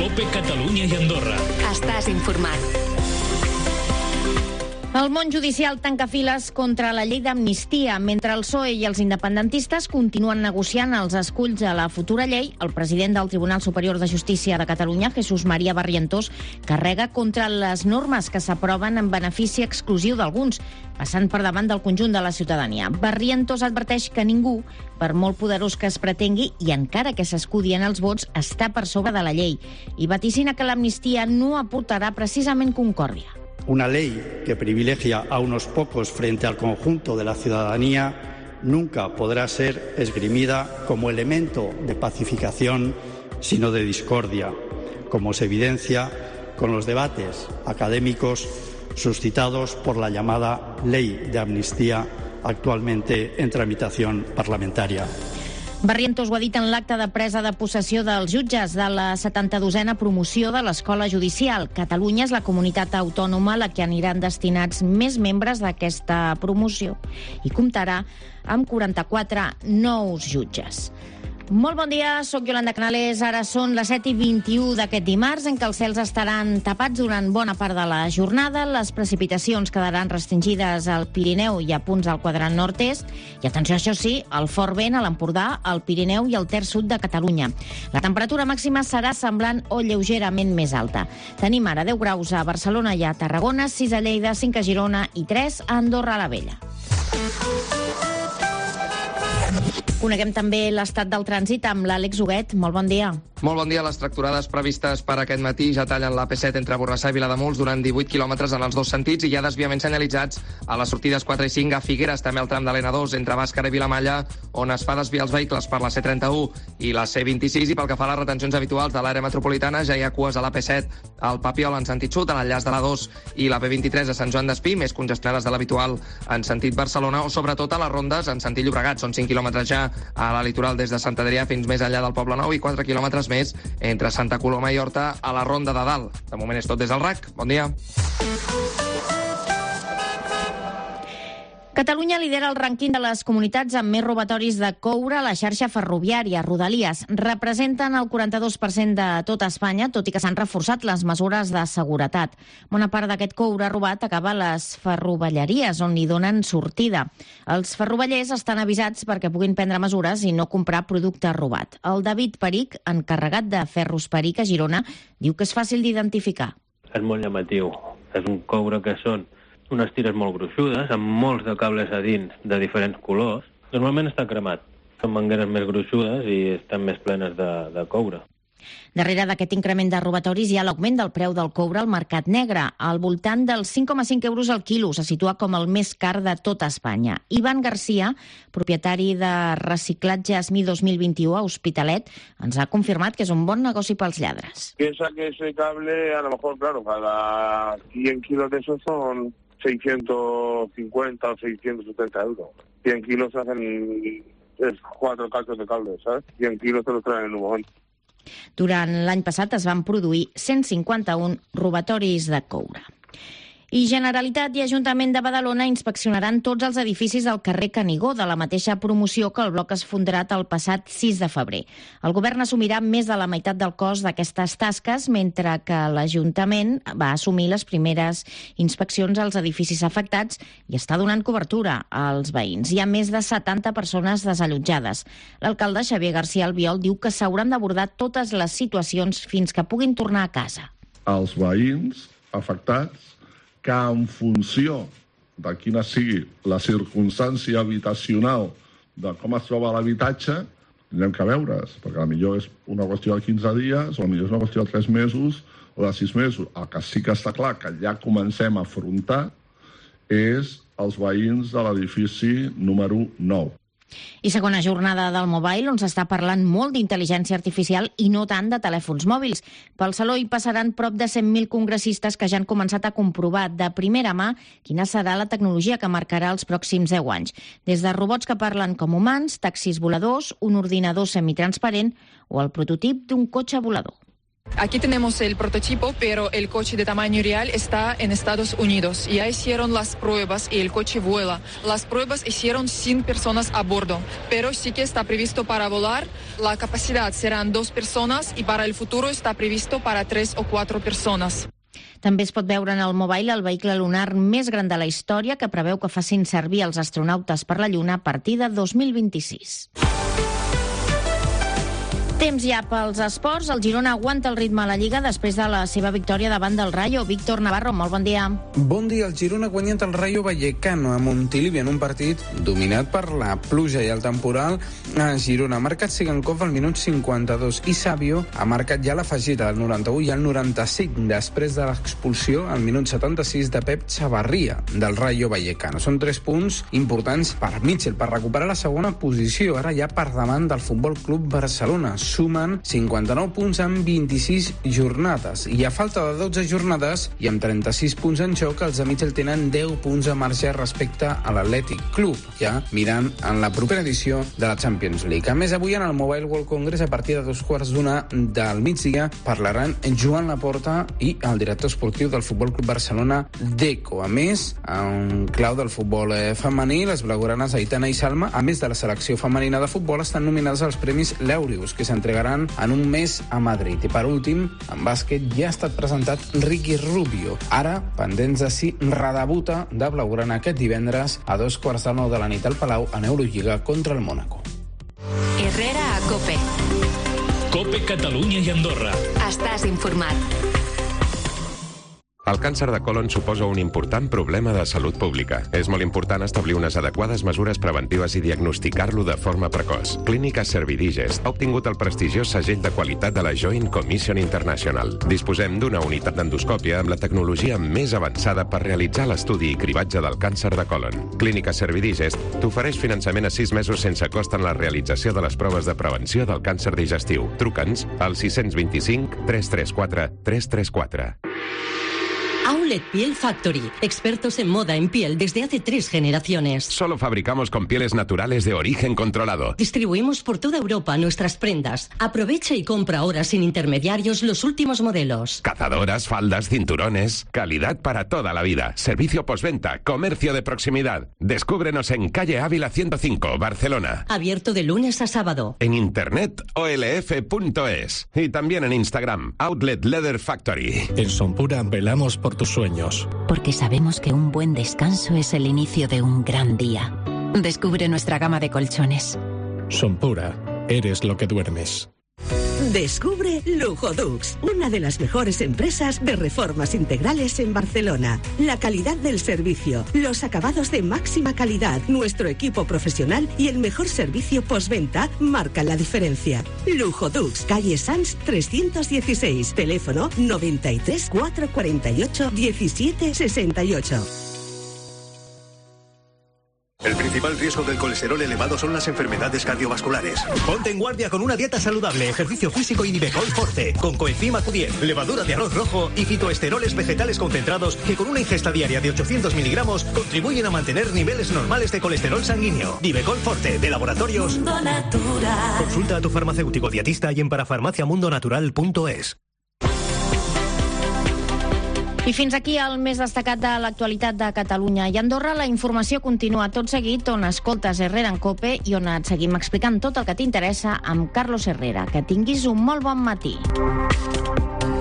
COPE Catalunya i Andorra. Estàs informat. El món judicial tanca files contra la llei d'amnistia. Mentre el PSOE i els independentistes continuen negociant els esculls a la futura llei, el president del Tribunal Superior de Justícia de Catalunya, Jesús María Barrientos, carrega contra les normes que s'aproven en benefici exclusiu d'alguns, passant per davant del conjunt de la ciutadania. Barrientos adverteix que ningú, per molt poderós que es pretengui, i encara que s'escudi en els vots, està per sobre de la llei, i vaticina que l'amnistia no aportarà precisament concòrdia. Una ley que privilegia a unos pocos frente al conjunto de la ciudadanía nunca podrá ser esgrimida como elemento de pacificación, sino de discordia, como se evidencia con los debates académicos suscitados por la llamada Ley de Amnistía actualmente en tramitación parlamentaria. Barrientos ho ha dit en l'acte de presa de possessió dels jutges de la 72a promoció de l'Escola Judicial. Catalunya és la comunitat autònoma a la que aniran destinats més membres d'aquesta promoció i comptarà amb 44 nous jutges. Molt bon dia, sóc Yolanda Canales. Ara són les 7:21 d'aquest dimarts, en què els cels estaran tapats durant bona part de la jornada. Les precipitacions quedaran restringides al Pirineu i a punts al quadrant nord-est. I atenció, això sí, el fort vent a l'Empordà, al Pirineu i al terç sud de Catalunya. La temperatura màxima serà semblant o lleugerament més alta. Tenim ara 10 graus a Barcelona i a Tarragona, 6 a Lleida, 5 a Girona i 3 a Andorra la Vella. Coneguem també l'estat del trànsit amb l'Àlex Huguet. Molt bon dia. Molt bon dia. Les tracturades previstes per aquest matí ja tallen l'AP7 entre Borrassà i Vilademuls durant 18 quilòmetres en els dos sentits i hi ha desviaments senyalitzats a les sortides 4 i 5 a Figueres, també al tram de l'N2 entre Bàscara i Vilamalla, on es fa desviar els vehicles per la C31 i la C26, i pel que fa a les retencions habituals de l'àrea metropolitana ja hi ha cues a l'AP7 al Papiol en sentit sud, a l'enllaç de l'A2 i la P23 a Sant Joan d'Espí, més congestionades de l'habitual en sentit Barcelona, o sobretot a les rondes en sentit Llobregat. Són 5 quilòmetres ja a la litoral des de Sant Adrià fins més enllà del Poble Nou i 4 quilòmetres més entre Santa Coloma i Horta a la Ronda de Dalt. De moment és tot des del RAC. Bon dia. Catalunya lidera el rànquing de les comunitats amb més robatoris de coure a la xarxa ferroviària. Rodalies representen el 42% de tota Espanya, tot i que s'han reforçat les mesures de seguretat. Bona part d'aquest coure robat acaba a les ferrovelleries, on hi donen sortida. Els ferrovellers estan avisats perquè puguin prendre mesures i no comprar producte robat. El David Peric, encarregat de Ferros Peric a Girona, diu que és fàcil d'identificar. És molt llamatiu. És un coure que són unes tires molt gruixudes, amb molts de cables a dins de diferents colors. Normalment està cremat. Són mangueres més gruixudes i estan més plenes de coure. Darrere d'aquest increment de robatoris hi ha l'augment del preu del coure al mercat negre. Al voltant dels 5,5 euros al quilo se situa com el més car de tota Espanya. Ivan García, propietari de Reciclatge Esmi 2021 a Hospitalet, ens ha confirmat que és un bon negoci pels lladres. Piensa que ese cable, a lo mejor, claro, cada 100 kilos de esos son 650 o 670 euros. 100 kilos hacen 4 cachos de cable, ¿sabes? 100 kilos te los traen en un momento. Durant l'any passat es van produir 151 robatoris de coure. I Generalitat i Ajuntament de Badalona inspeccionaran tots els edificis del carrer Canigó, de la mateixa promoció que el bloc esfondrat el passat 6 de febrer. El govern assumirà més de la meitat del cost d'aquestes tasques, mentre que l'Ajuntament va assumir les primeres inspeccions als edificis afectats i està donant cobertura als veïns. Hi ha més de 70 persones desallotjades. L'alcalde Xavier García Albiol diu que s'hauran d'abordar totes les situacions fins que puguin tornar a casa. Els veïns afectats, que en funció de quina sigui la circumstància habitacional de com es troba l'habitatge, tindrem que veure's, perquè potser és una qüestió de 15 dies, o potser és una qüestió de 3 mesos o de 6 mesos. El que sí que està clar que ja comencem a afrontar és els veïns de l'edifici número 9. I segona jornada del Mobile, on s'està parlant molt d'intel·ligència artificial i no tant de telèfons mòbils. Pel Saló hi passaran prop de 100.000 congressistes que ja han començat a comprovar de primera mà quina serà la tecnologia que marcarà els pròxims 10 anys. Des de robots que parlen com humans, taxis voladors, un ordinador semitransparent o el prototip d'un cotxe volador. Aquí tenemos el prototipo, pero el coche de tamaño real está en Estados Unidos. Ya hicieron las pruebas y el coche vuela. Las pruebas hicieron sin personas a bordo, pero sí que está previsto para volar. La capacidad serán 2 personas y para el futuro está previsto para 3 o 4 personas. També es pot veure en el mobile el vehicle lunar més gran de la història que preveu que facin servir els astronautes per la Lluna a partir de 2026. Temps ja pels esports. El Girona aguanta el ritme a la Lliga després de la seva victòria davant del Rayo. Víctor Navarro, molt bon dia. Bon dia. El Girona ha guanyat el Rayo Vallecano a Montilivi en un partit dominat per la pluja i el temporal. Girona ha marcat Sigankov al minut 52 i Savio ha marcat ja l'afegida al 91 i al 95 després de l'expulsió al minut 76 de Pep Chavarria del Rayo Vallecano. Són 3 punts importants per Mitchell per recuperar la segona posició, ara ja per davant del Futbol Club Barcelona. Sumen 59 punts en 26 jornades i a falta de 12 jornades i amb 36 punts en joc, els de Mitchell tenen 10 punts de marge respecte a l'Atlètic Club, ja mirant en la propera edició de la Champions League. A més, avui en el Mobile World Congress, a partir de 2:15 del migdia, parlaran Joan Laporta i el director esportiu del Futbol Club Barcelona, Deco. A més, en clau del futbol femení, les blaugranes Aitana i Salma, a més de la selecció femenina de futbol, estan nominades als Premis L'Aureus, que s'entregaran en un mes a Madrid. I per últim, en bàsquet ja ha estat presentat Ricky Rubio. Ara, pendents de si redebuta de blaugrana aquest divendres a 2:15 de la nit al Palau en Eurolliga contra el Mónaco. Herrera a COPE. COPE Catalunya i Andorra. Estàs informat. El càncer de còlon suposa un important problema de salut pública. És molt important establir unes adequades mesures preventives i diagnosticar-lo de forma precoç. Clínica Servidigest ha obtingut el prestigiós segell de qualitat de la Joint Commission International. Disposem d'una unitat d'endoscòpia amb la tecnologia més avançada per realitzar l'estudi i cribatge del càncer de còlon. Clínica Servidigest t'ofereix finançament a 6 mesos sense cost en la realització de les proves de prevenció del càncer digestiu. Truca'ns al 625 334 334. Outlet Piel Factory, expertos en moda en piel desde hace 3 generaciones. Solo fabricamos con pieles naturales de origen controlado. Distribuimos por toda Europa nuestras prendas. Aprovecha y compra ahora sin intermediarios los últimos modelos. Cazadoras, faldas, cinturones. Calidad para toda la vida. Servicio postventa, comercio de proximidad. Descúbrenos en calle Ávila 105, Barcelona. Abierto de lunes a sábado. En internet olf.es. Y también en Instagram, Outlet Leather Factory. En Sonpura velamos por tus sueños. Porque sabemos que un buen descanso es el inicio de un gran día. Descubre nuestra gama de colchones. Sonpura, eres lo que duermes. Descubre Lujodux, una de las mejores empresas de reformas integrales en Barcelona. La calidad del servicio, los acabados de máxima calidad, nuestro equipo profesional y el mejor servicio postventa marcan la diferencia. Lujodux, calle Sanz 316, teléfono 93 448 17 68. El principal riesgo del colesterol elevado son las enfermedades cardiovasculares. Ponte en guardia con una dieta saludable, ejercicio físico y Nivecol Forte, con coenzima Q10, levadura de arroz rojo y fitoesteroles vegetales concentrados que con una ingesta diaria de 800 miligramos contribuyen a mantener niveles normales de colesterol sanguíneo. Nivecol Forte, de Laboratorios Mundo Natural. Consulta a tu farmacéutico dietista y en parafarmaciamundonatural.es. I fins aquí el més destacat de l'actualitat de Catalunya i Andorra. La informació continua tot seguit on escoltes Herrera en COPE i on et seguim explicant tot el que t'interessa amb Carlos Herrera. Que tinguis un molt bon matí.